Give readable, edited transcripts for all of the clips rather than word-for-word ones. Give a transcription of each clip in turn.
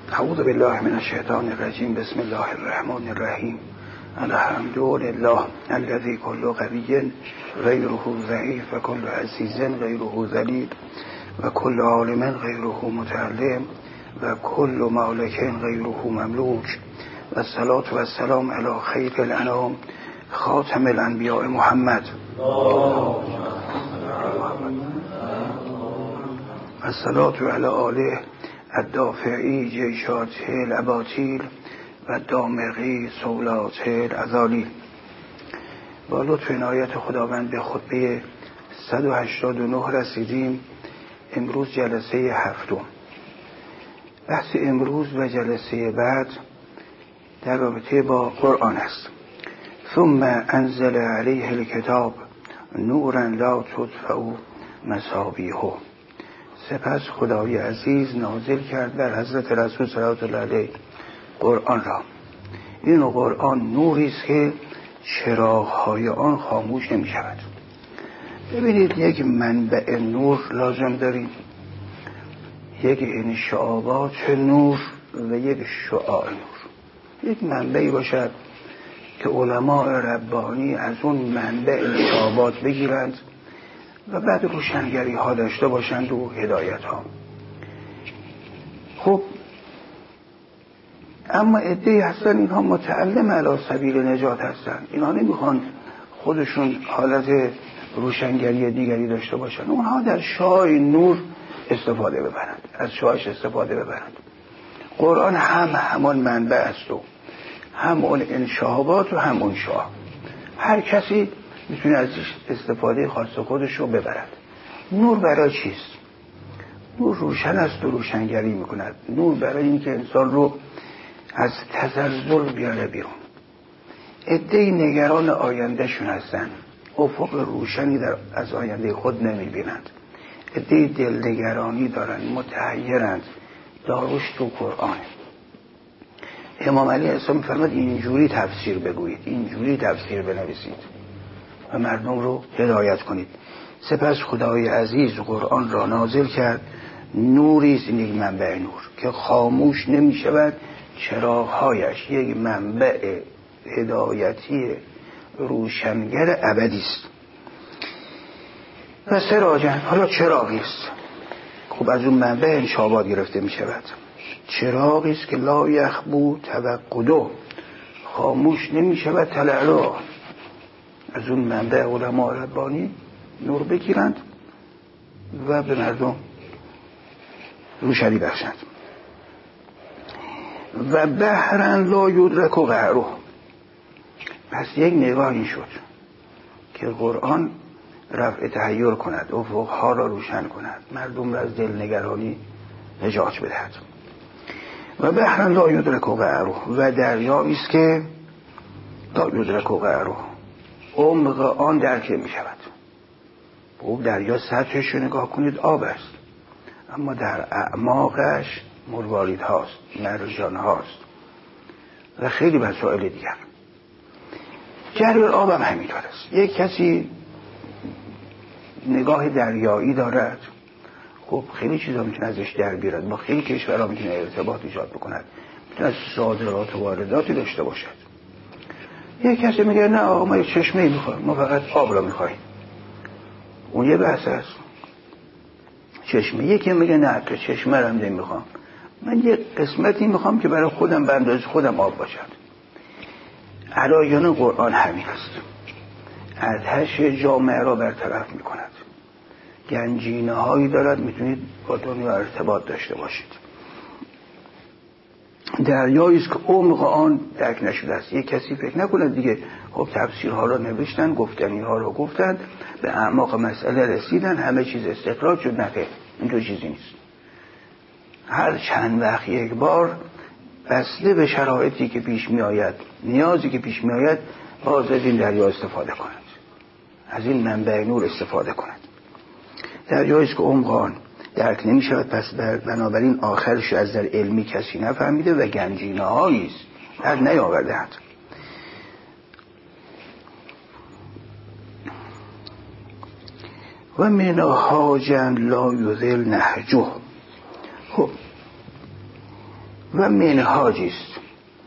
اعوذ بالله من الشیطان الرجیم. بسم الله الرحمن الرحیم. الحمد لله الذی کل قوی غیره ضعیف و کل عزیز غیره ذلیل و کل عالم غیره متعلم و کل مالک غیره مملوک و الصلاة و السلام علی خیر الانام خاتم الانبیاء محمد و الصلاة علی آله الدافعی جیشات الاباطیل و دامغی سولات الازالیل. با لطف عنایت خداوند به خطبه 189 رسیدیم. امروز جلسه هفتم. بحث امروز و جلسه بعد در رابطه با قرآن است. ثم انزل علیه الکتاب نورا لا تطفئ مصابیحه. سپس خدای عزیز نازل کرد بر حضرت رسول صلی الله علیه قرآن را. این قرآن نوری است که چراغ‌های آن خاموش نمی شود. ببینید، یک منبع نور لازم داریم، یک انشعابات نور و یک شعاع نور. یک منبعی باشد که علماء ربانی از اون منبع انشعابات بگیرند و بعد روشنگری ها داشته باشند و هدایت ها. خب اما عده‌ای هستن اینها متعلم علی سبیل نجات هستن. اینها نمیخوان خودشون حالت روشنگری دیگری داشته باشند. اونها در شعاع نور استفاده ببرند، از شعاعش استفاده ببرند. قرآن همان منبع است و هم اون انشعابات و هم اون شعاع. هر کسی میتونه از استفاده خاص خودش رو ببرد. نور برای چیست؟ نور روشن است و روشنگری میکند. نور برای اینکه انسان رو از تزلزل بیاره بیرون. عده‌ای نگران آیندهشون هستن، افق روشنی از آینده خود نمیبینند. عده‌ای دلنگرانی دارن، متحیرند. داروش تو قرآن. امام علی السلام فرمود اینجوری تفسیر بگویید، اینجوری تفسیر بنویسید و مردم رو هدایت کنید. سپس خدای عزیز قرآن را نازل کرد. نوری است، یک منبع نور که خاموش نمی شود. چراغ‌هایش یک منبع هدایتی روشنگر ابدی است. و سراجن، حالا چراغی است. خب از اون منبع انشابات گرفته می شود. چراغی است که لا یخبو توقده، خاموش نمی شود تلعلو. از اون منبع علماء ربانی نور بگیرند و به مردم روشنی بخشند. و بحرن لا یدرک قعره. پس یک نگاه این شد که قرآن رفع تحیر کند، افقها را روشن کند، مردم را از دلنگرانی نجات بدهد. و بحرن لا یدرک قعره، و دریایی است که لا یدرک قعره، عمق آن درک می شود. خوب دریا سطحش رو نگاه کنید، آب است، اما در اعماقش مروارید هاست، مرجان هاست و خیلی مسائل دیگر. جریان آب هم همینطور است. یک کسی نگاه دریایی دارد، خب خیلی چیزا میتونه ازش در بیارد. با خیلی کشورها میتونه ارتباط ایجاد بکند، میتونه از صادرات و وارداتی داشته باشد. یک کسی میگه نه آقا ما یک چشمه میخوایم، ما فقط آب را میخوایم. اون یه بحث است. چشمه. یکی میگه نه که چشمه را هم نمیخوام، من یه قسمتی میخوام که برای خودم به اندازه خودم آب باشد. علایان قرآن همین است. آتش جامعه را برطرف میکند. گنجینه هایی دارد، میتونید با دنیا ارتباط داشته باشید. دریایی است که عمق آن درک نشده است. یک کسی فکر نکند دیگه خب تفسیرها را نوشتن، گفتنی ها را گفتند، به اعماق مسئله رسیدن، همه چیز استخراج شد. نه، اینجور چیزی نیست. هر چند وقت یک بار بسته به شرایطی که پیش می آید، نیازی که پیش می آید، باز از این دریا استفاده کند، از این منبع نور استفاده کند. دریایی است که عمق آن درک نمی شود، پس بنابراین آخرش از در علمی کسی نفهمیده و گنجینه هایی است در نیاورده‌اند. و منهاجا لا یذل نهجه. خب و منهاجی است.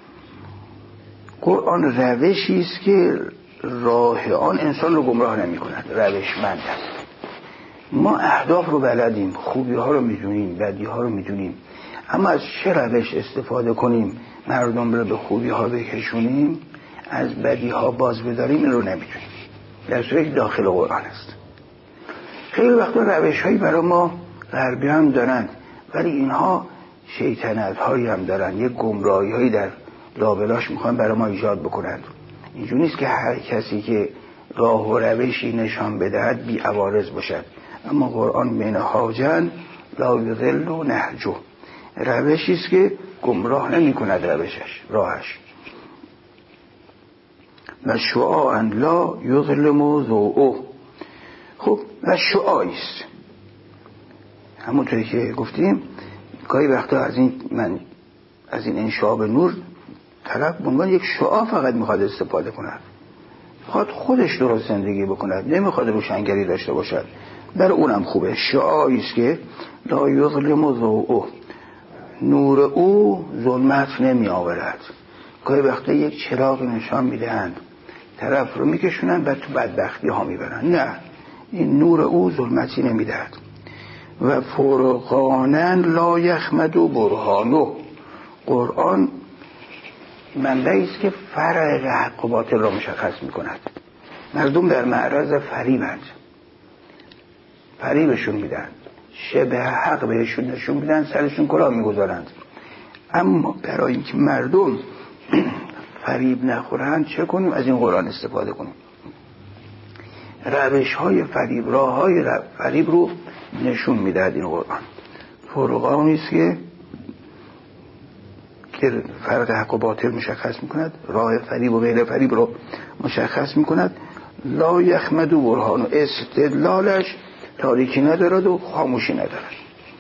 قرآن روشی است که راه آن انسان رو گمراه نمی کند، روشمند است. ما اهداف رو بلدیم، خوبی ها رو میدونیم، بدی ها رو میدونیم، اما از چه روش استفاده کنیم مردم رو به خوبی ها بکشونیم، از بدی ها باز بداریم، این رو نمیدونیم، در صورتی داخل قرآن است. خیلی وقتا روش هایی برای ما غربی هم دارند، ولی اینها شیطنت هایی هم دارند، یک گمراهی هایی در لابلاش میخوان برای ما ایجاد بکنند. اینجوری نیست که هر کسی که راه و روشی نشان بدهد بی عوارض باشد، اما قرآن منهاجن لا یضل نهجه، روشی است که گمراه نمی کند راهش. و شعاعا لا یظلم ضوءه. خب و شعاعی است، همونطوری که گفتیم گاهی وقتا از این انشعاب نور طرف به عنوان یک شعاع فقط میخواد استفاده کند، میخواد خودش درست زندگی بکند، نمیخواد روشنگری داشته باشد، برای اونم خوبه. شعاعی است که لا یظلم ضوءه، نور او ظلمت نمی آورد. گاهی وقتا یک چراغ نشان میدهند، طرف رو میکشونن بعد تو بدبختی ها میبرن، نه، این نور او ظلمتی نمیدهد. و فرقانا لا یخمد برهانه، قرآن منبعی است که فرق حق و باطل را مشخص میکند. مردم در معرض فریبند، فریبشون میدن، شبه حق بهشون نشون میدن، سرشون کلاه میگذارند. اما برای اینکه مردم فریب نخورند چه کنیم؟ از این قرآن استفاده کنیم. روش های فریب، راه های فریب رو نشون میدهد این قرآن. فرقانی است که فرق حق و باطل مشخص میکند، راه فریب و غیر فریب رو مشخص میکند. لا یخمد و برهان، استدلالش تاریکی ندارد و خاموشی ندارد.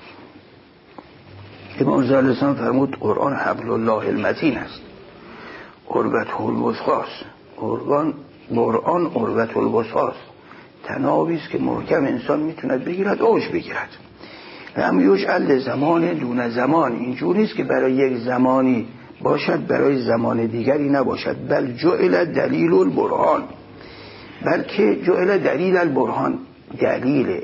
امام رضا علیه السلام فرمود قرآن حبل الله المتین است، عروة الوثقی است. قرآن عروة الوثقی است، تنابی است که محکم انسان میتوند بگیرد، اوج بگیرد. لم یجعل زمان دون زمان، اینجوری است که برای یک زمانی باشد برای زمان دیگری نباشد. بل جعل دلیل البرهان، بلکه جعل دلیل البرهان، دلیل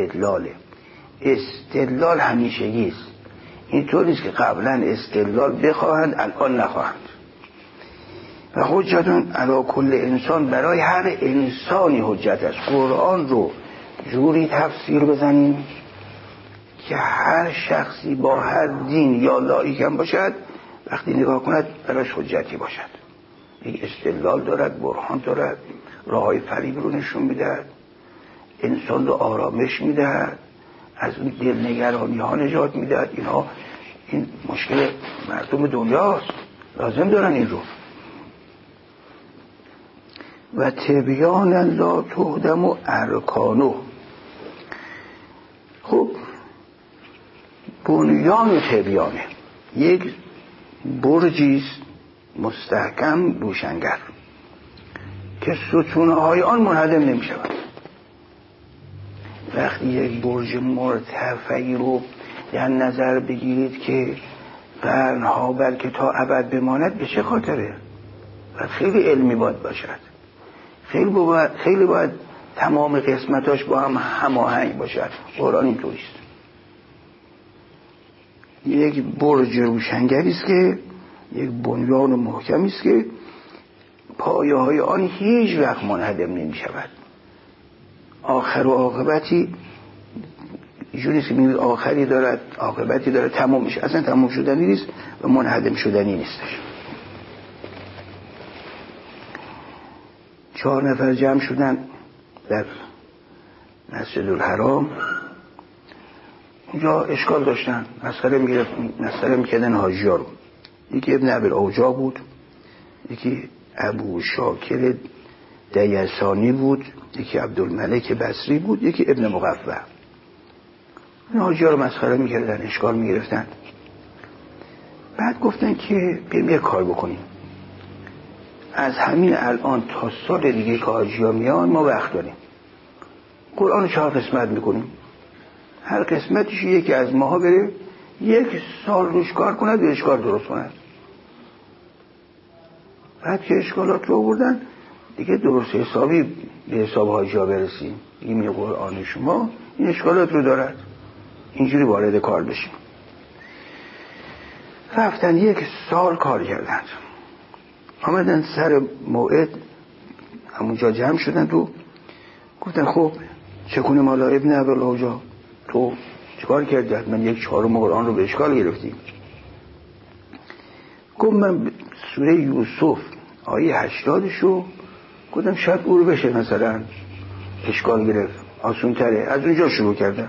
استدلال همیشگی است. اینطور نیست که قبلا استدلال بخواهند الان نخواهند. و حجتون علی کل انسان، برای هر انسانی حجت است. قرآن رو جوری تفسیر بزنیم که هر شخصی با هر دین یا لایکم باشد وقتی نگاه کند براش حجتی باشد. یک استدلال دارد، برهان دارد، راههای فریب رو نشون میدهد، انسان رو آرامش میدهد، از اون دلنگرانی ها نجات میدهد. این مشکل مردم دنیاست، لازم دارن این رو. و تبیان لا تهدم و ارکانو. خب بنیان تبیانه یک برجیست مستحکم روشنگر که ستونهای آن منهدم نمی شود. وقتی یک برج مرتفعی رو در نظر بگیرید که قرنها بلکه تا ابد بماند، به چه خاطره؟ و خیلی علمی باید باشد، خیلی باید تمام قسمتاش با هم هماهنگ باشد. قرآن اینطوریست، یک برج روشنگری است که یک بنیان محکمی است که پایه های آن هیچ وقت منهدم نمی شود. آخر و عاقبتی اینجوری نیست که میگید آخری دارد عاقبتی دارد، تمام میشه، اصلا تمام شدنی نیست و منهدم شدنی نیستش. 4 نفر جمع شدن در مسجد الحرام، اونجا اشکال داشتن، مسخره میکردن حاجی ها رو. یکی ابن ابوالعوجا بود، یکی ابو شاکر دیسانی بود، یکی عبدالملک بصری بود، یکی ابن مقفع. این حاجی ها رو مسخره میکردن، اشکال میگرفتن. بعد گفتن که بریم یک کار بکنیم، از همین الان تا سال دیگه که حاجی ها میان ما وقت داریم، قرآن 4 قسمت میکنیم، هر قسمتش یکی از ماها بره 1 سال روش کار کند و اشکال درست کند. بعد که اشکالات رو آوردن دیگه درست حسابی به حساب حاجی برسیم، این قرآن شما این اشکالات رو دارد، اینجوری وارد کار بشیم. رفتن 1 سال کار کردند، آمدن سر موعد همونجا جمع شدن تو گفتن خب چه کنیم حالا ابن ابوالحوجا، تو چیکار کردی؟ من 1/4 قرآن رو به اشکال گرفتیم. گفت من سوره یوسف آیه 80 شو گفتم شاید او رو بشه مثلا اشکال گرفت، آسون تره، از اونجا شروع کردم.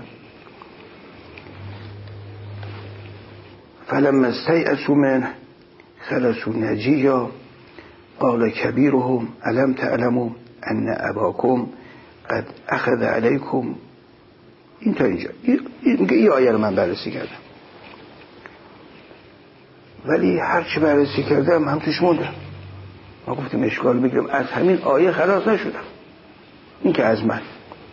فلما استیأسوا منه خلصوا نجیا قال کبیرهم الم تعلموا ان اباکم قد اخذ علیکم. این تا اینجا این آیه رو من بررسی کردم، ولی هرچی بررسی کردم هم توش موندم. ما گفتیم اشکال بگیرم، از همین آیه خلاص نشدم، این که از من.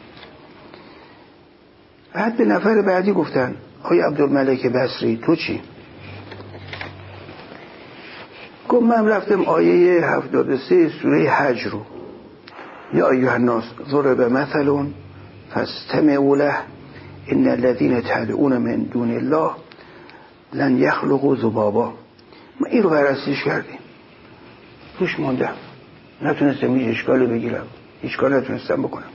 بعد به نفر بعدی گفتن آقای عبدالملک بصری تو چی؟ گفت من رفتم آیه 73 سوره حج رو، یا ایها الناس ضرب مثل فاستمعوا له ان الذين تدعون من دون الله لن يخلقوا ذبابا. ما این رو بررسیش کردیم، توش موندم، نتونستم هیچ اشکالی بگیرم، هیچ کار نتونستم بکنم.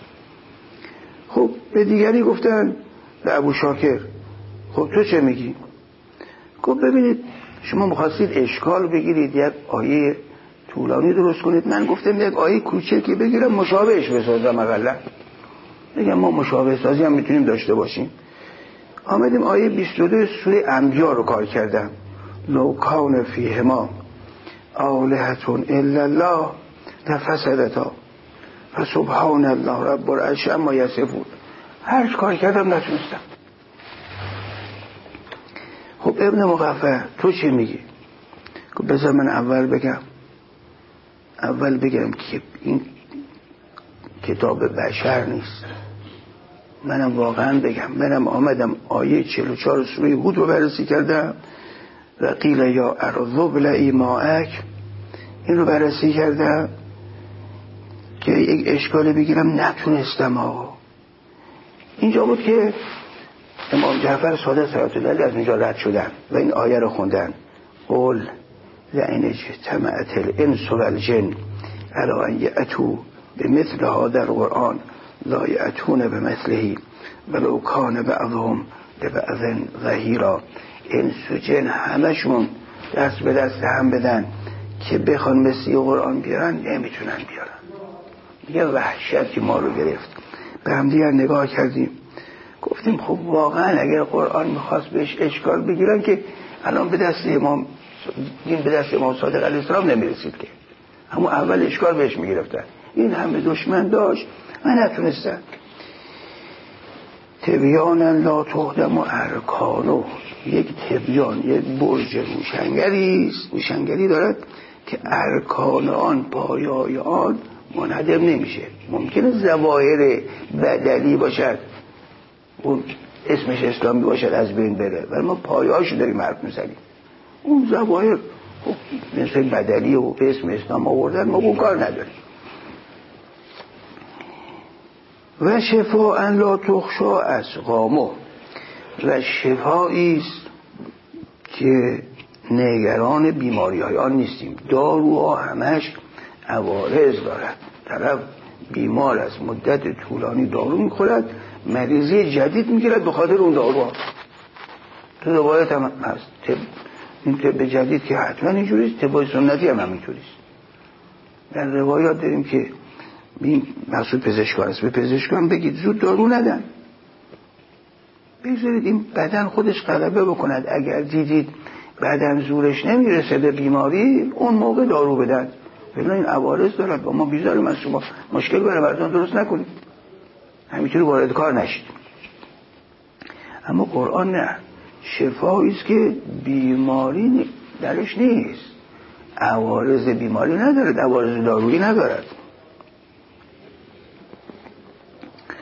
خب به دیگری گفتن، به ابو شاکر خب تو چه میگی؟ گفت ببینید شما می‌خواستید اشکال بگیرید، یک آیه طولانی درست کنید، من گفتم یک آیه کوچکی بگیرم مشابهش بسازم، اقلا بگم ما مشابه سازی هم میتونیم داشته باشیم. آمدیم آیه 22 سوره انبیاء رو کار کردم، لو کان فیهما آلهة الا الله لفسدتا فسبحان الله رب العرش عما یصفون. هر کار کردم نتونستم. خب ابن مقفع تو چی میگی؟ خب بذار من اول بگم که این کتاب بشر نیست. منم واقعا بگم، منم آمدم آیه 44 سوره هود رو بررسی کردم و قیل یا ارض ابلعی ماءک، این رو بررسی کردم که یک اشکال بگیرم، نتونستم. آقا اینجا بود که امام جعفر صادق صلوات الله علیه از اینجا رد شدن و این آیه رو خوندن، قل لئن اجتمعت الانس والجن علی ان یأتوا بمثل هذا القرآن لا یأتون بمثله ولو کان بعضهم لبعض ظهیرا. انس و جن همشون دست به دست هم بدن که بخوان مثل قرآن بیارن، نمیتونن بیارن. یه وحشت که ما رو گرفت. به هم دیگر نگاه کردیم، گفتیم خب واقعا اگر قرآن میخواست بهش اشکال بگیرن که الان به دست امام صادق علیه السلام نمیرسید، که همون اول اشکال بهش میگرفتن. این همه دشمن داشت من نتونستم. تبیانا لا تهدم و ارکانو، یک تبیان، یک برج روشنگری دارد که ارکان آن، پایه‌های آن منهدم نمیشه. ممکنه ظواهر بدلی باشد، اون اسمش اسلامی باشد، از بین بره، ولی ما پایه‌هاشو داریم حرف میزنیم. اون ظواهر مثل بدلی و اسم اسلام آوردن، ما اون کار نداریم. و شفاء لا تخشا اسقامه، و شفایی است که نگران بیماری های آن نیستیم. داروها همش عوارض دارد، طرف بیمار از مدت طولانی دارو میخورد، مریضی جدید میگیرد به خاطر اون داروها. تو روایت هم هست، این طب جدید که حتما اینجوریست، طب سنتی هم همینجوریست. در روایات داریم که این مقصود پزشکان است، به پزشکان بگید زود دارو ندن، بذارید این بدن خودش غلبه بکند. اگر دیدید بدن زورش نمیرسه به بیماری، اون موقع دارو بدن. ببین این عوارض دارد، با ما بیزاریم از شما، مشکل برای مردم درست نکنید، همینطوری وارد کار نشید. اما قرآن نه، شفایی است که بیماری درش نیست، عوارض بیماری ندارد، عوارض دارویی ندارد.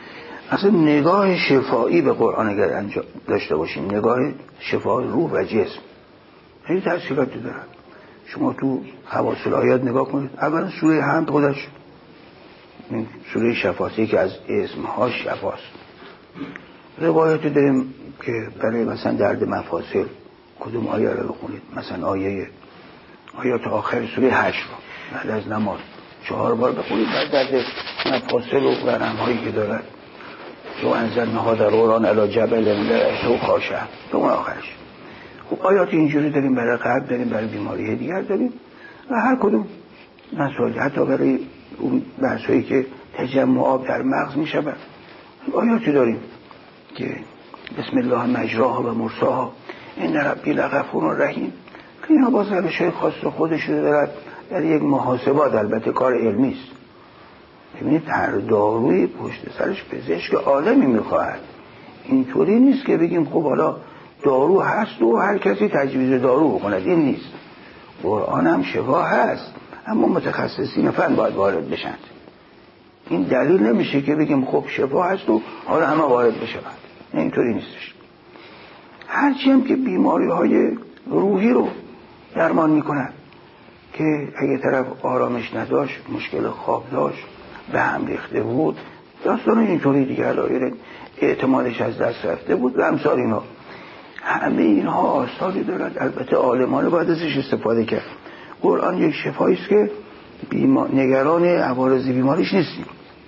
اصلا نگاه شفایی به قرآن اگر انجام داشته باشیم، نگاه شفای روح و جسم، خیلی تأثیراتی داره. شما تو خواص الآیات نگاه کنید، اولا سوره حمد خودش سوره شفاست که از اسمهاش شفاست. روایتی داریم که برای مثلا درد مفاصل کدوم آیه رو بخونید، مثلا آیات آخر سوره حشر بعد از نماز 4 بار بخونید، بعد درد مفاصل و ورم‌هایی که دارد جو انزلناها در قرآن علی جبل لرأیته خاشعا تا اون آخرش. خب آیات اینجوری داریم، برای قلب داریم، برای بیماری دیگر داریم و هر کدوم مسائل، حتی برای اون بحثایی که تجمع آب در مغز میشود آیاتی داریم که بسم الله مجراها و مرساها ان ربی لغفور رحیم، که اینا باز روش‌های خاص خودش دارد در یک محاسبات، البته کار علمی است. ببینید هر داروی پشت سرش پزشک عالمی میخواهد، اینطوری نیست که بگیم خب حالا دارو هست و هر کسی تجویز دارو بکند، این نیست. قرآن هم شفا هست، اما متخصصین فن باید وارد بشند. این دلیل نمیشه که بگیم خب شفا هست و حالا همه وارد بشند، اینطوری نیستش. هرچی هم که بیماری های روحی رو درمان میکنن، که اگه طرف آرامش نداشت، مشکل خواب داشت، به هم ریخته بود، داستان اینطوری دیگه علایره، اعتمادش از دست رفته بود و امثال اینا، همه اینها آثاری دارد. البته عالمان باید ازش استفاده کرد. قرآن یک شفایی است که نگران عوارض بیماریش نیستیم.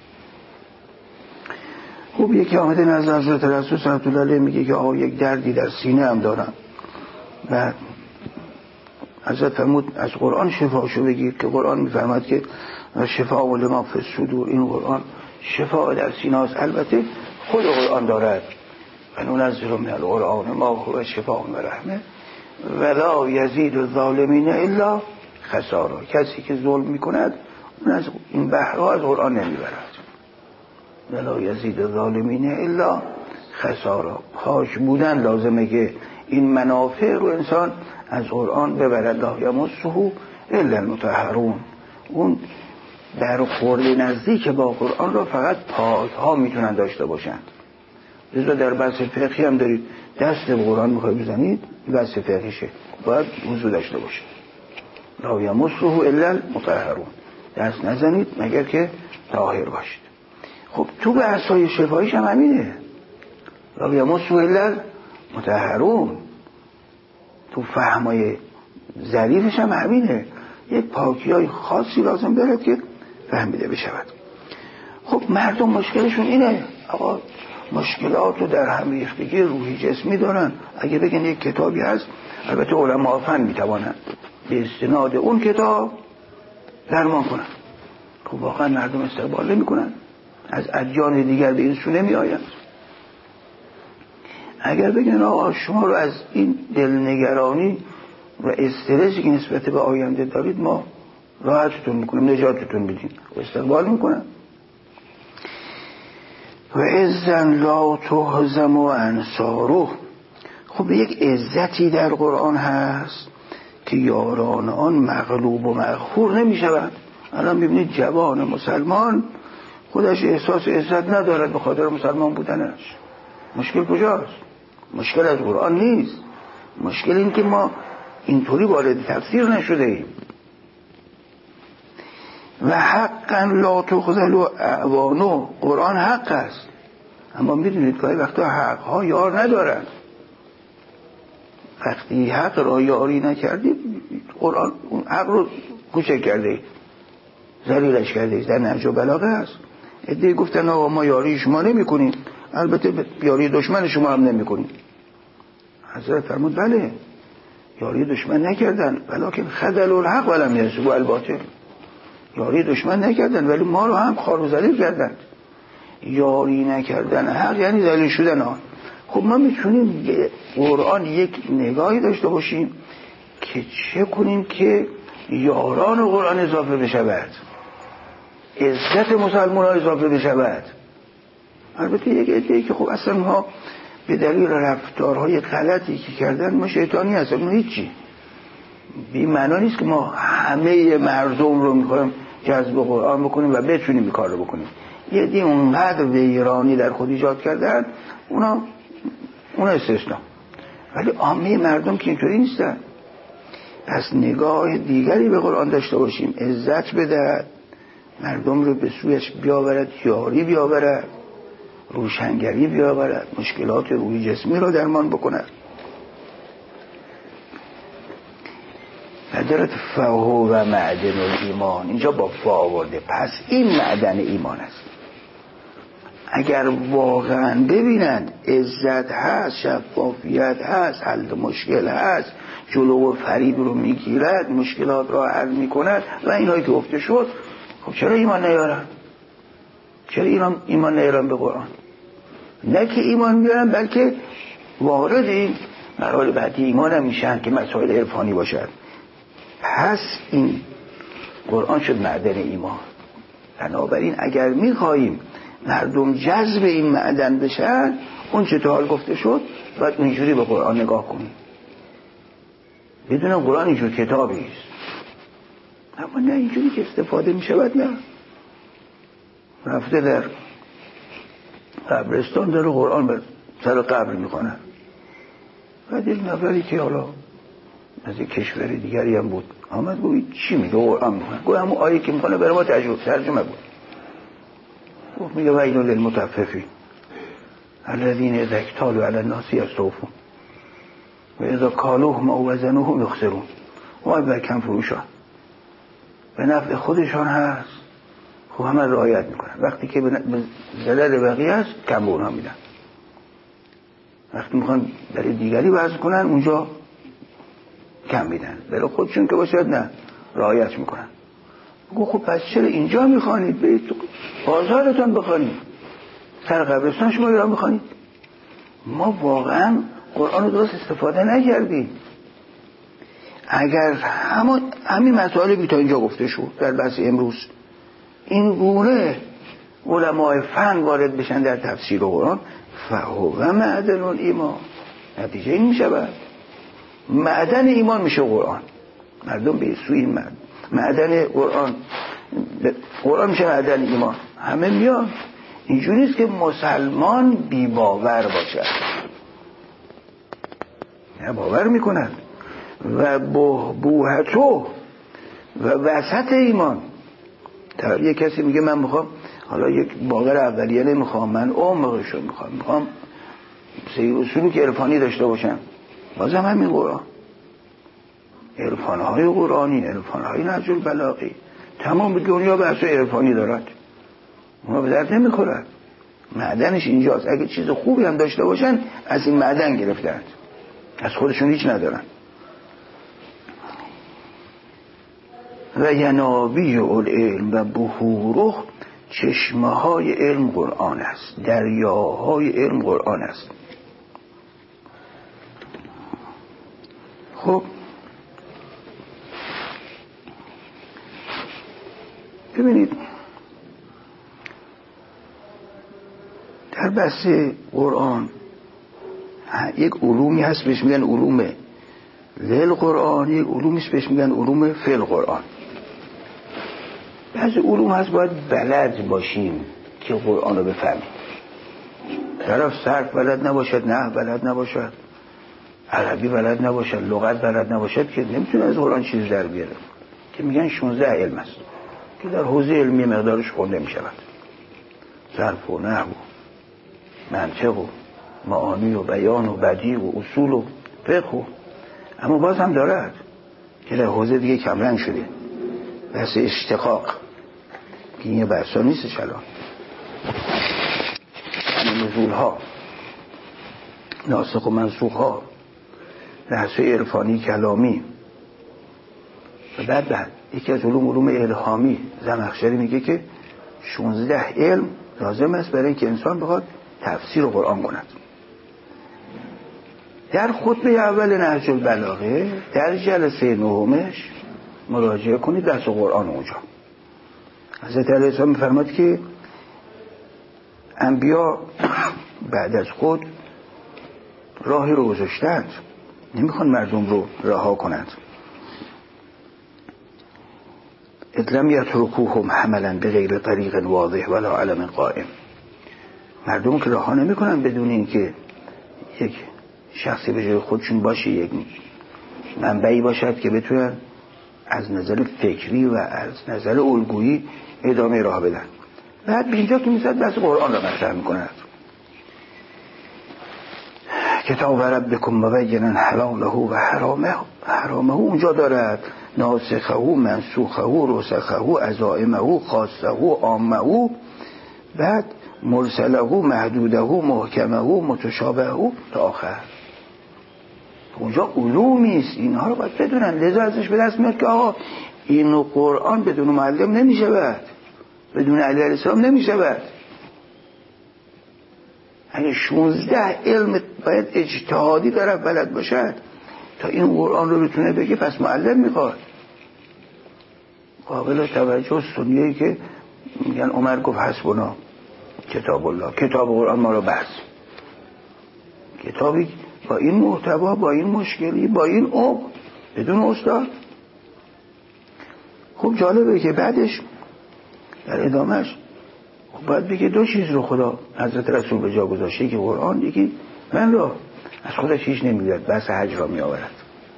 خوب یکی آمده نزد حضرت رسول صلی الله علیه میگه که یک دردی در سینه هم دارم و حضرت فرمود از قرآن شفاشو بگیر، که قرآن میفرماد که شفا و لما فی الصدور، این قرآن شفا در سینه است. البته خود قرآن دارد و ننزل من القرآن ما هو شفاء و رحمه ولا یزید الظالمین الا خسارا. کسی که ظلم میکند اون از این بحرها از قرآن نمیبرد. ولا یزید الظالمین الا خسارا. پاک بودن لازمه که این منافع رو انسان از قرآن ببرد. لا یمسه الا المطهرون. اون برخورد نزدیک با قرآن رو فقط پاک ها میتونن داشته باشند. لذا در بحث فقهی هم دارید، دست به قرآن میخوای بزنید، بحث فقهیشه، باید وضو داشته باشید. لا یمسه الا المطهرون. دست نزنید مگر که طاهر باشید. خب تو بحث‌های شفاییش هم همینه، لا یمسه الا المطهرون. تو فهمای ظریفش هم همینه، یک پاکی‌های خاصی لازم دارد که فهمیده بشود. خب مردم مشکلشون اینه، آقا مشکلات رو در هم ریختگی روحی جسمی دارن. اگه بگن یک کتابی هست، البته علماء فن میتوانند به استناد اون کتاب درمان کنن. خب واقعا مردم استقبال نمیکنن، از ادیان دیگر به این سو نمیآیند. اگر بگن آقا شما رو از این دلنگرانی و استرسی که نسبت به آینده دارید ما راحتتون میکنیم، نجاتتون میدیم، و استقبال میکنن. و عزن لا تهزم و انصاره. خب یک عزتی در قرآن هست که یاران آن مغلوب و مغفور نمی شود. الان ببینید جوان مسلمان خودش احساس عزت ندارد به خاطر مسلمان بودنش. مشکل کجاست؟ مشکل از قرآن نیست، مشکل این که ما اینطوری وارد تفسیر نشده ایم. و حقا لا تخذل و اعوانو. قرآن حق است، اما میدونید که وقتا حق ها یار ندارند. وقتی حق را یاری نکردید، قرآن اون حق رو کوچک کرده، ذلیلش کرده. در نهج البلاغه است. عده‌ای گفتن آقا ما یاری شما نمی کنیم، البته یاری دشمن شما هم نمی کنیم. حضرت فرمود بله، یاری دشمن نکردن ولکن خذلوا الحق ولم يحسبوا الباطل. یاری دشمن نکردن ولی ما رو هم خوار و ذلیل کردن. یاری نکردن حق یعنی ذلیل شدن آن. خب ما میتونیم قرآن یک نگاهی داشته باشیم که چه کنیم که یاران قرآن اضافه بشود، عزت مسلمان ها اضافه بشود. البته یک عده‌ای که خب اصلا ما به دلیل رفتارهای غلطی که کردن ما شیطانی هستیم، ما هیچی. بی معنا نیست که ما همه مردم رو میخوایم جذب قرآن بکنیم و بتونیم این کار رو بکنیم. یه دی اونقدر ویرانی در خود ایجاد کردن، اون استثنا. ولی عامه مردم که اینطوری نیستن. پس نگاه دیگری به قرآن داشته باشیم، عزت بده، مردم رو به سویش بیاورد، یاری بیاورد، روشنگری بیاورد، مشکلات روحی جسمی رو درمان بکند. ندارد فهو و معدن الایمان، اینجا با فا آورده، پس این معدن ایمان است. اگر واقعا ببینند عزت هست، شفافیت هست، حل مشکل هست، جلو و فریب رو میگیرد، مشکلات را حل میکند و اینهایی که گفته شد، خب چرا ایمان نیارن؟ چرا ایمان نیارن به قرآن؟ نه که ایمان میارن، بلکه وارد این مراحل بعدی ایمان هم میشن که مسائل عرفانی باشد. پس این قرآن شد معدن ایمان. بنابراین اگر میخواییم مردم جذب این معدن بشن، اون چه تا حال گفته شد باید اینجوری به قرآن نگاه کنیم، بدون قرآن اینجور کتابی است. اما نه اینجوری که استفاده می شود، نه رفته در قبرستان داره قرآن به سر قبر می کنه. بعد یک نفری که حالا از یک کشور دیگری هم بود آمد گوید چی میگه قرآن می کنه؟ گوید همون آیه که می کنه برای ما ترجمه بود. گفت میگه ویل للمطففین الذین اذا اکتالوا علی الناس یستوفون و اذا کالوهم او وزنوهم یخسرون. وای بر کم فروشان، به نفع خودشان هست، خب همه رعایت میکنن. وقتی که به ضرر بقیه است کم به اونها میدن. وقتی میخوان برای دیگری وزن کنن اونجا کم میدن، برای خودشون که باشد نه رعایت میکنن. خب پس چرا اینجا میخوانید؟ برید تو بازارتان بخوانید، سر قبرستان شما ایران بخوانید. ما واقعا قرآن رو درست استفاده نکردیم. اگر همین مسائلی که تا اینجا گفته شد در بحث امروز این گونه علماء فن وارد بشن در تفسیر قرآن، فهو معدن الایمان، نتیجه این میشه معدن ایمان میشه قرآن. مردم به سوی معدن قرآن میشه معدن ایمان. همه میان. اینجوری است که مسلمان بی باور باشد، نه باور میکنند و بوهتو و وسط ایمان. یک کسی میگه من میخوام حالا یک باور اولیه نمیخوام، من عمقشو میخوام سیر اصولی که عرفانی داشته باشم، بازم همین قرآن، عرفانهای قرآنی، عرفانهای نهج البلاغه، تمام دنیا بحث عرفانی دارد، اونا به درد نمیخورد. معدنش اینجاست. اگه چیز خوبی هم داشته باشن از این معدن گرفتند، از خودشون هیچ ندارن. و ینابیع العلم و بحوره، چشمه های علم قرآن است، دریاهای علم قرآن است. خب ببینید در بحث قرآن یک علومی هست بهش میگن علوم ذل قرآن، یک علومی هست بهش میگن علوم فل قرآن. بعضی علوم هست باید بلد باشیم که قرآن رو بفهمیم. طرف صرف بلد نباشد، نحو بلد نباشد، عربی بلد نباشد، لغت بلد نباشد که نمیتونه از قرآن چیز در بیاره. که میگن 16 علم است که در حوزه علمی مقدارش خونده میشود، صرف و نحو و منطق و معانی و بیان و بدیع و اصول و فقه. اما باز هم دارد که در حوزه دیگه کمرنگ شده، بحث اشتقاق که این بحثا نیستش الان، نزول ها، ناسخ و منسوخ ها، بحث عرفانی کلامی. و بعد یکی از علوم الهامی، زمخشری میگه که 16 علم لازم است برای اینکه انسان بخواد تفسیر قرآن کند. در خطبه اول نهج البلاغه در جلسه نهمش مراجعه کنید درس قرآن اونجا. حضرت علیه السلام می‌فرماد که انبیا بعد از خود راهی رو گذاشتند، نمیخوان مردم رو رها کنند. اذ یترکوهم حملا بغیر طریق واضح ولا علم قائم. مردم که رها نمی‌کنن بدون اینکه یک شخصی به جای خودشون باشه، یک منبعی باشد که بتونن از نظر فکری و از نظر الگویی ادامه راه بدن. بعد به اینجا که میزد بحث قرآن را مطرح میکنن. کتاب ربکم مبینا حلاله و حرامه اونجا دارد، ناسخه منسوخه رسخه عزائمه خاصه عامه، بعد مرسله محدوده محکمه متشابهه تا آخر. اونجا علومی است، اینها رو باید بدونن. لذا ازش به دست میاد که آقا این قرآن بدون معلم نمیشود، بدون علی علیه السلام نمیشود. یعنی 16 علم باید اجتهادی طرف بلد باشد تا این قرآن رو بتونه بگه، پس معلم میخواد. قابل توجه سنیه‌ای که میگن عمر گفت حسبنا کتاب الله، کتاب قرآن ما رو بس. کتابی با این محتوا، با این مشکلی، با این عمق، بدون استاد. خوب جالبه که بعدش در ادامهش باید بگه دو چیز رو خدا حضرت رسول به جا گذاشته، که قرآن، یکی من را از خودش هیچ نمیگرد، بس حج را می آورد.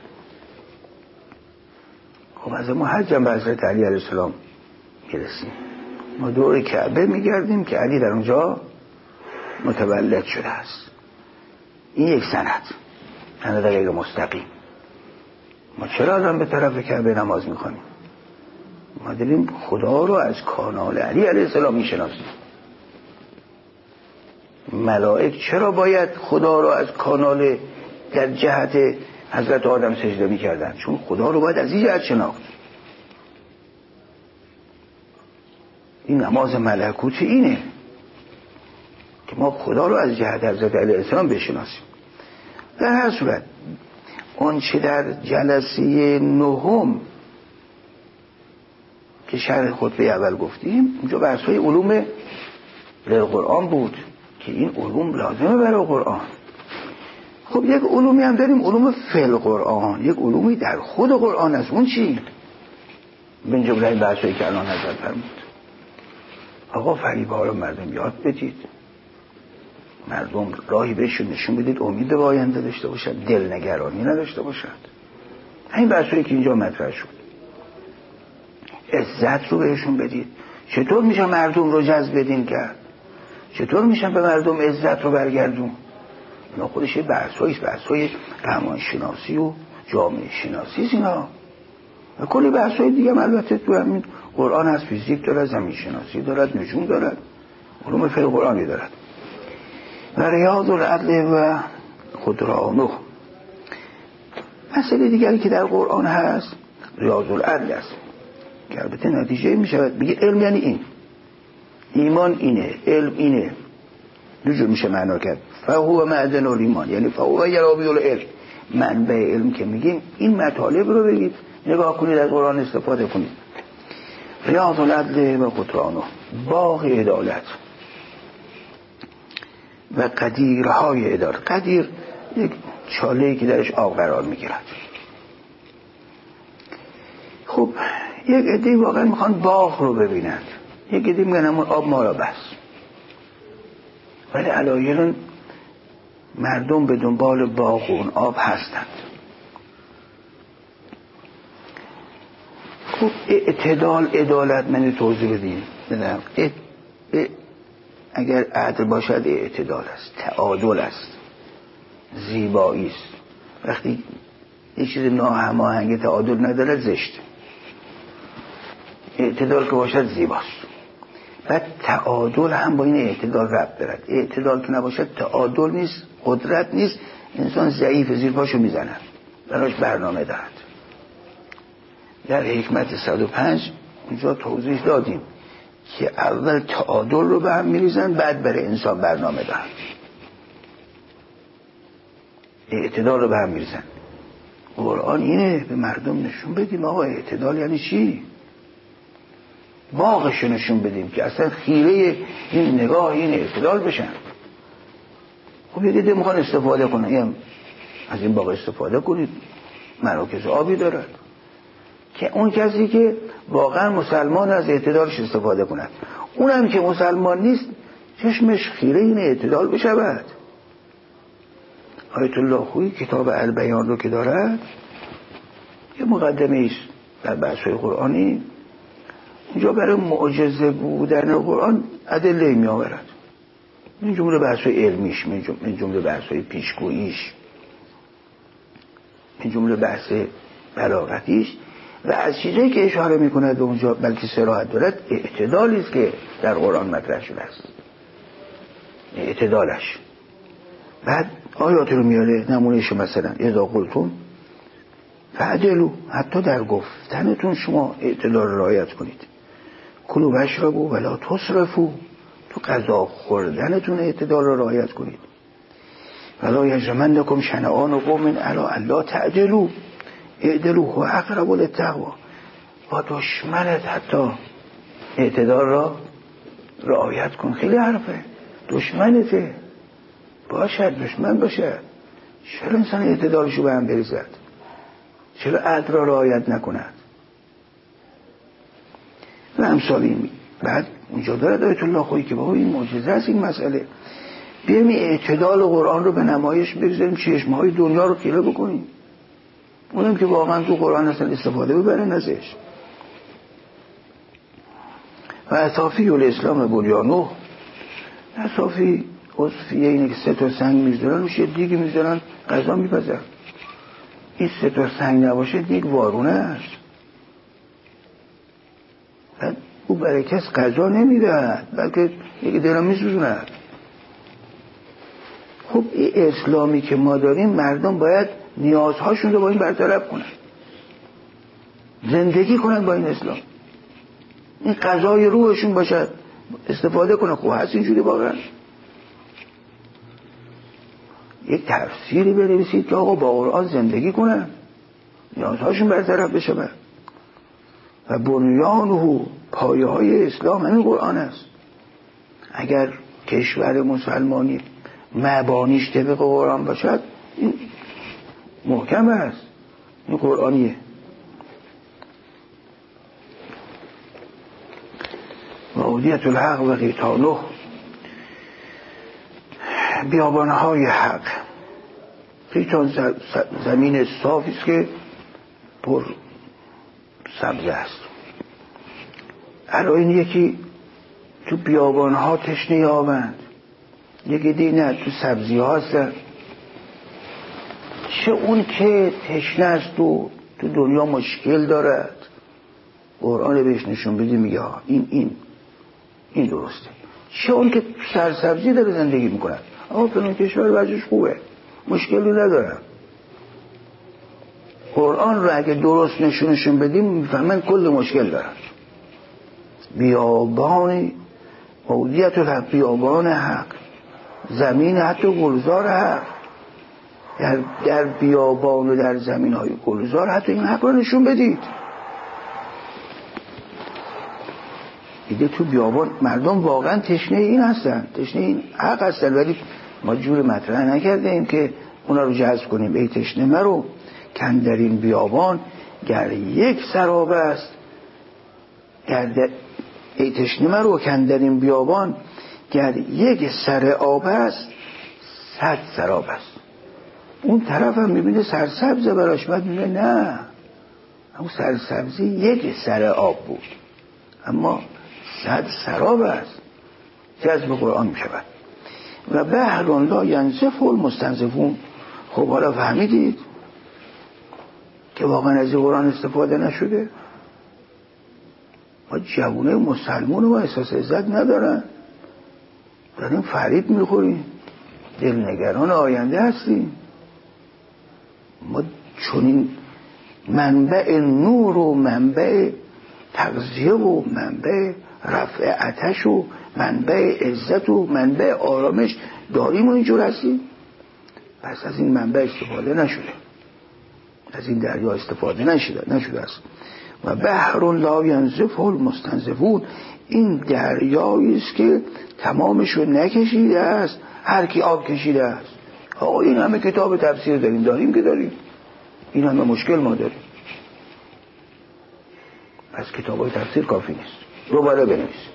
خب از ما حج هم به حضرت علی علیه السلام میرسیم، ما دور کعبه میگردیم که علی در اونجا متولد شده است. این یک سند غیر مستقیم. ما چرا الان به طرف کعبه نماز میخونیم؟ ما داریم خدا رو از کانال علی علیه السلام میشناسیم. ملائک چرا باید خدا رو از کانال در جهت حضرت آدم سجده میکردن؟ چون خدا رو باید از این جهت شناخت. این نماز ملکوت اینه که ما خدا رو از جهت حضرت علیه السلام بشناسیم. در هر صورت اون چه در جلسه نهم که شرح خطبه اول گفتیم، اونجا بحث‌های علوم قرآن بود که این علوم لازمه برای قرآن. خب یک علومی هم داریم، علوم فل قرآن، یک علومی در خود قرآن است. اون چی؟ به جمله این بحثایی که الان نظر فرمود. آقا فریبه ها رو مردم یاد بدید، مردم راهی بهشون نشون بدید، امید به آینده داشته باشد، دلنگرانی نداشته باشد. این بحثایی که اینجا مطرح شد، عزت رو بهشون بدید. چطور میشه مردم رو جذب بدین کرد؟ چطور میشن به مردم عزت رو برگردون؟ اینا خودش بحثای روانشناسی و جامعه شناسی اینا و کلی بحثای دیگه هم البته تو همین قرآن هست. فیزیک دارد، زمین شناسی دارد، نجوم دارد، علوم فقه قرآنی دارد. و ریاض العدل و خودرانو. مسئله دیگری که در قرآن هست ریاض العدل است که البته نتیجه می شود بگه علم یعنی این، ایمان اینه، علم اینه. دو جور میشه معنا کرد. فهو معدن الایمان، یعنی فهو یرابی العلم. منبع علم که میگیم این مطالب رو بگید، نگاه کنید، از قرآن استفاده کنید. ریاض العدل و خودرانو، باغ عدالت و قدیرهای عدالت. قدیر یک چاله‌ای که درش آب قرار میگیرد. خب یک عده واقعا میخوان باغ رو ببینند، یک عده میگن همون آب ما را بس. ولی علایرن مردم به دنبال باغ و اون آب هستند. خب اعتدال، عدالت من توضیح بدیم. اگر عدل باشد اعتدال است، تعادل است، زیبایی است. وقتی یک چیز ناهماهنگ تعادل ندارد زشت. اعتدال که باشد زیباست. بعد تعادل هم با این اعتدال ربط دارد. اعتدال که نباشد تعادل نیست، قدرت نیست، انسان ضعیف زیر پاشو میزند، براش برنامه دارد. در حکمت 105 اونجا توضیح دادیم که اول تعادل رو به هم میریزن، بعد برای انسان برنامه دارن. اعتدال رو به هم میریزن. قرآن اینه، به مردم نشون بدیم آقا اعتدال یعنی چی، باغش نشون بدیم که اصلا خیره این نگاه این اعتدال بشن. خب یه دیده میخوان استفاده کنن، از این باغ استفاده کنید، مراکز آبی دارد، که اون کسی که واقعا مسلمان از اعتدالش استفاده کند. اونم که مسلمان نیست چشمش خیره این اعتدال بشود. آیت الله خویی کتاب البیان رو که دارد یه مقدمه است در بحث‌های قرآنی، اونجا برای معجزه بودن قرآن ادله می آورد، من جمله بحث‌های علمیش، من جمله بحث‌های پیشگوییش، من جمله بحث بلاغتیش و از چیزایی که اشاره می‌کند به اونجا بلکه صراحت دارد اعتدالی است که در قرآن مطرح شده است، اعتدالش. بعد آیات رو میاره نمونهش، مثلا اذا قلتم فعدلوا، حتی در گفتنتون شما اعتدال رو رعایت کنید. کلوا واشربوا ولا تسرفوا، تو غذا خوردنتون اعتدال رو رعایت کنید. ولا یجرمنکم شنآن قوم علی الا تعدلوا اعدلوا هو اقرب للتقوی، با دشمنت حتی اعتدال را رعایت کن. خیلی حرفه، دشمنته باشد، دشمن باشد، چرا انسان اعتدالشو به هم بریزد؟ چرا عدل را رعایت نکند؟ و امثال این. بعد اونجا دارد آیت الله خویی که بابا این معجزه است این مسئله، بیایم اعتدال قرآن رو به نمایش بگذاریم، چشمهای دنیا رو خیره بکنیم، اونم که واقعا تو قرآن اصلا استفاده ببرن ازش. و اصافی الاسلام بنیانه، اصافی اصفیه اینه که 3 تا سنگ میذارن روش یه دیگی میذارن غذا میپزن. این 3 تا سنگ نباشه دیگ وارونه است، او برای کس غذا نمیدهد بلکه یکی دلم میسوزوند. خب این اسلامی که ما داریم مردم باید نیازهاشون رو با این برطرف کنن، زندگی کنن با این اسلام، این غذای روحشون باشد، استفاده کنن. خب هست اینجوری واقعا؟ یک تفسیری بنویسید که آقا با قرآن زندگی کنن، نیازهاشون برطرف بشه. و بنیانه، پایه های اسلام همین قرآن است. اگر کشور مسلمانی مبانیش طبق قرآن باشد این محکم است، این قرآنیه. و عودیت الحق و غیتانه، بیابانهای حق. غیتان زمین صافی است که پر سبز است. الان یکی تو بیابانها تشنه آبند، یکی دی نه تو سبزی ها هستن. چه اون که تشنه است و تو دنیا مشکل دارد، قرآن بهش نشون بدی میگه این درسته. چه اون که تو سرسبزی داره زندگی میکنه، آقا فلان کشور وضعش خوبه، مشکلی ندارم. قرآن رو اگه درست نشونشون بدیم میفهمن کل مشکل دارن. بیابان عودیت الحق، بیابان حق، زمین حتی گلزار حق، در بیابان و در زمین های گلزار حتی این حق رو نشون بدید. دیگه تو بیابان مردم واقعا تشنه این هستن، تشنه این حق هستن، ولی ما جور مطرح نکردیم که اونا رو جذب کنیم. ای تشنه مرو کندرین بیابان گر یک سراب است، ای تشنه مرو کندرین بیابان گر یک سر آب است 100 سراب است. اون طرف هم میبینه سرسبزه براش، بعد میبینه نه اون سرسبزی یک سر آب بود اما 100 سراب است. جذب قرآن میشود. و بحر لا ینزف المستنزفون. خب حالا فهمیدید که واقعا از قرآن استفاده نشده؟ ما جوانه مسلمان و احساس عزت ندارن، داریم فریب میخوریم، دلنگران آینده هستیم. ما چونین منبع نور و منبع تغذیه و منبع رفع آتش و منبع عزت و منبع آرامش داریم و اینجور هستیم. پس از این منبع استفاده نشده، از این دریا استفاده نشده است. و بحر لا ینزف المستنزفون، این دریایی است که تمامشو نکشیده است هر کی آب کشیده است. آقا این همه کتاب تفسیر داریم که داریم، این همه مشکل ما داریم. پس کتاب‌های تفسیر کافی نیست، دوباره بنویسید.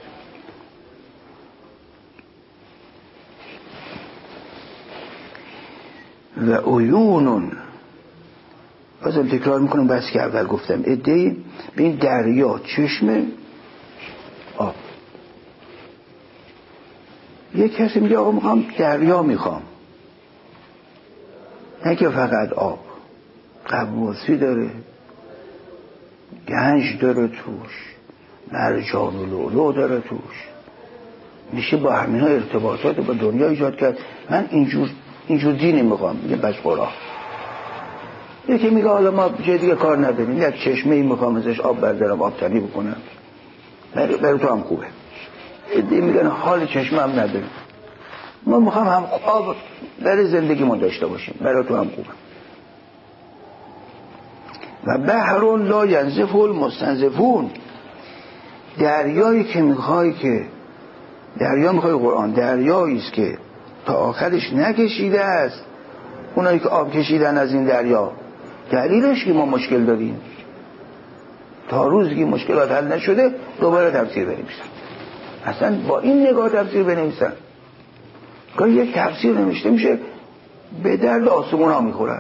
و عیونون، بازم تکرار میکنم بحثی که اول گفتم، عده‌ای به این دریا چشمه آب. یک کسی میگه آقا میخوام دریا، میخوام نه که فقط آب، قبوسی داره، گنج داره توش، مرجان و لؤلؤ داره توش، میشه با همین ها ارتباطات با دنیا ایجاد کرد. من اینجور دینی میخوام، میگه بس قرآن. یکی میگه حالا ما جای دیگه کار نداریم، یک چشمه ای میخوام ازش آب بردارم، آب تنی بکنم، برای تو هم خوبه. یکی میگن حال چشمه هم نداریم، ما میخوام هم آب برای زندگیمون داشته باشیم، برای تو هم خوبه. و بحر لا ینزف المستنزفون، دریایی که میخوای قرآن، دریایی است که تا آخرش نکشیده است اونایی که آب کشیدن از این دریا. دلیلش که ما مشکل داریم، تا روزی که مشکلات حل نشده دوباره تفسیر بنویسن، اصلا با این نگاه تفسیر بنویسن. گاهی یک تفسیر نوشته میشه به درد آسمون ها میخورن،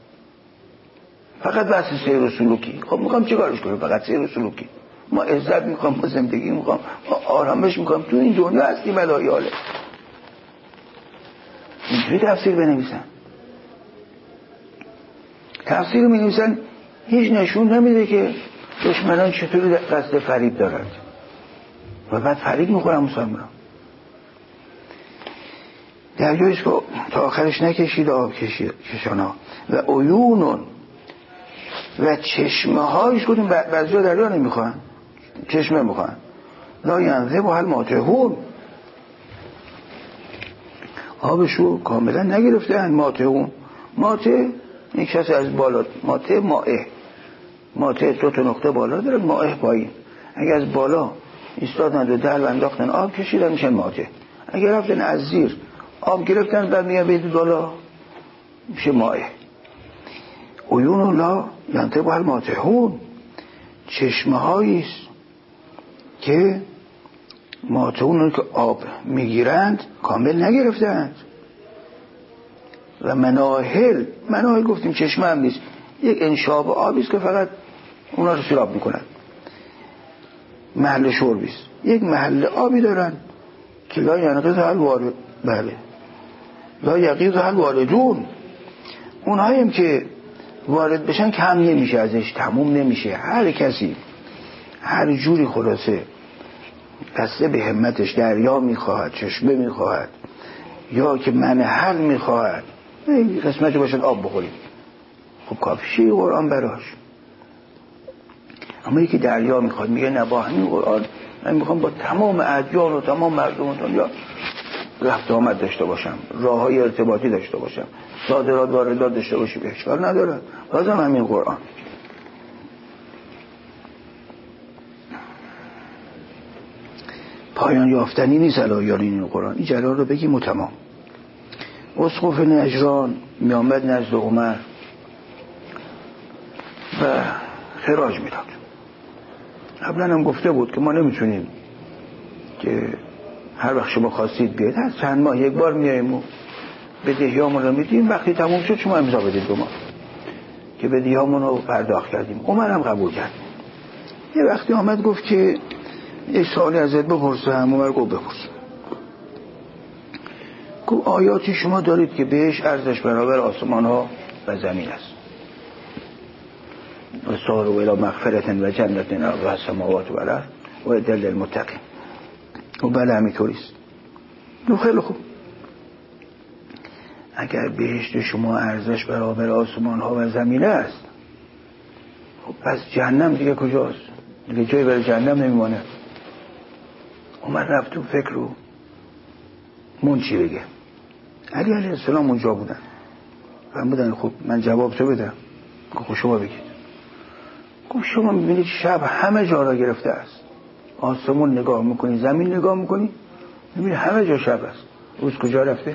فقط بحث سیر و سلوکی. خب میخوام چه کارش کنیم؟ فقط سیر و سلوکی. ما عزت میخوام، ما زندگی میخوام، ما آرامش میخوام، تو این دنیا هستیم الهیاله. اینجوری تفسیر بنویسن. تفسیر می‌نویسن هیچ نشون نمیده که دشمنان چطوری قصد فریب دارند و بعد فریب میخورن مسلمان. دریاییست که تا آخرش نکشید آب کشانا. و عیونون، و چشمه هایش کدوم بعضی ها دریا نمیخوان، چشمه میخوان. لا ینزه با حل ماتهون، آبشو کاملا نگرفتن. ماته این کسی از بالا، ماته 2 نقطه بالا داره، مائه پایین. اگر از بالا ایستادن و در انداختن آب کشیدن میشن ماته. اگر رفتن از زیر آب گرفتن بعد میگن بید بالا میشه مائه. عیون لا ینطبق الماتحون، چشمه هاییست که ماتحون که آب میگیرند کامل نگرفتند. و مناهل گفتیم چشمه هم نیست، یک انشاب آبیست که فقط اونا رو سیراب میکنن. محل شربیست، یک محل آبی دارن که لا ینقض الوارد، بله لا یقیض الواردون، اونهایم که وارد بشن کم نمیشه ازش، تموم نمیشه. هر کسی هر جوری خلاصه قصه به همتش دریا میخواهد، چشمه میخواهد، یا که منحل میخواهد، قسمتی باشد آب بخوریم، خب کافیه قرآن براش. اما یکی دریا میخواد، میگه نه با همین قرآن من میخوام با تمام ادیان و تمام مردم دنیا رفت آمد داشته باشم، راه های ارتباطی داشته باشم، صادرات واردات داشته باشم، اشکال نداره، بازم همین قرآن. پایان یافتنی نیست الهیان این قرآن. این جلال رو بگیم و تمام. اسقف نجران میامد نزد عمر و خراج میداد. قبلا هم گفته بود که ما نمیتونیم که هر وقت شما خواستید بیاید، هر چند ماه یک بار میاییم و بدهیامون رو میدیم، وقتی تموم شد شما امضا بدید به ما که بدهیامون رو پرداخت کردیم. عمر هم قبول کرد. یه وقتی آمد گفت که یک سوالی ازت بپرسم. عمر گفت بپرس. گفت آیاتی شما دارید که بهش ارزش برابر آسمان ها و زمین است، و ساروا الی مغفرة و جنة عرضها السماوات والارض اعدت للمتقین. و بله همینطوریست. خیلی خوب، اگر بهشت شما ارزش برابر آسمان ها و زمین است، خب پس جهنم دیگه کجاست؟ دیگه جایی برای جهنم نمیمانه. عمر رفت تو فکر رو مون چی بگه. علی علیه السلام اونجا بودن، فرمودن خب من جواب تو بدم. خب شما بگید. خب شما میبینید شب همه جا را گرفته است، آسمون نگاه میکنی، زمین نگاه میکنی، میبینید همه جا شب است. روز کجا رفته؟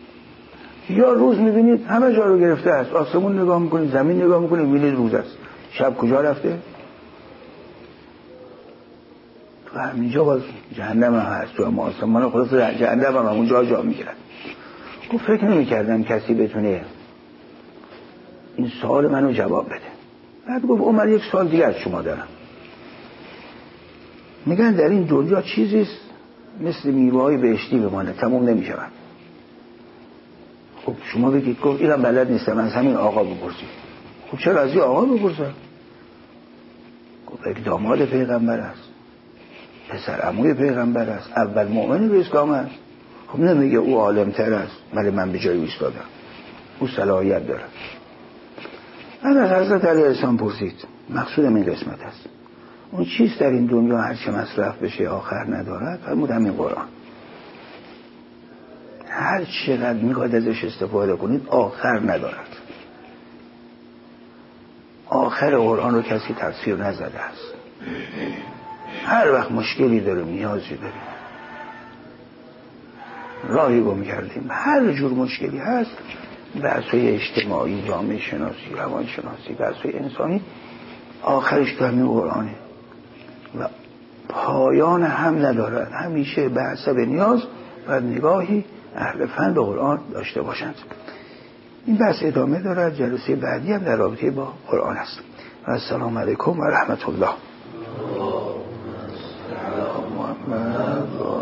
یا روز میبینید همه جا رو گرفته است، آسمون نگاه میکنید، زمین نگاه میکنید، میبینید روز است. شب کجا رفته؟ تو همینجا باز جهنم هم هست، تو هم آسمان خلاص جهنم هم اونجا جا میگیرن. گفت فکر نمی‌کردم کسی بتونه این سوال منو جواب بده. بعد گفت عمر یک سوال دیگه از شما دارم. میگن در این دنیا چیزیست مثل میوه‌های بهشتی بمانه، تموم نمی‌شود. خب شما بگید. گفت اینم بلد نیستم، از همین آقا بپرسید. خب چرا از این آقا بپرسم؟ گفت یک داماد پیغمبر است، پسر عموی پیغمبر است، اول مؤمن به اسلام است. خب نمیگه او عالم‌تر است ولی من به جای ایستادم، او صلاحیت داره. از حضرت علیه السلام پرسید مقصودم این قسمت است، اون چیز در این دنیا هر چه مصرف بشه آخر ندارد؟ فرمودم این قرآن. هر چقدر میخواد ازش استفاده کنید آخر ندارد. آخر قرآن رو کسی تفسیر نزده است. هر وقت مشکلی داریم، نیازی داریم، راهی گم کردیم، هر جور مشکلی هست، بحث‌های اجتماعی، جامعه شناسی، روان شناسی، بحث‌های انسانی، آخرش در این قرآنه و پایان هم ندارد. همیشه به حسب نیاز و نگاهی اهل فن به قرآن داشته باشند. این بحث ادامه دارد. جلسه بعدی هم در رابطه با قرآن است. و السلام علیکم و رحمت الله.